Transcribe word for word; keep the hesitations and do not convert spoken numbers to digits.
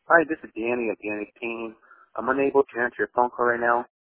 Hi, this is Danny of Danny's team. I'm unable to answer your phone call right now.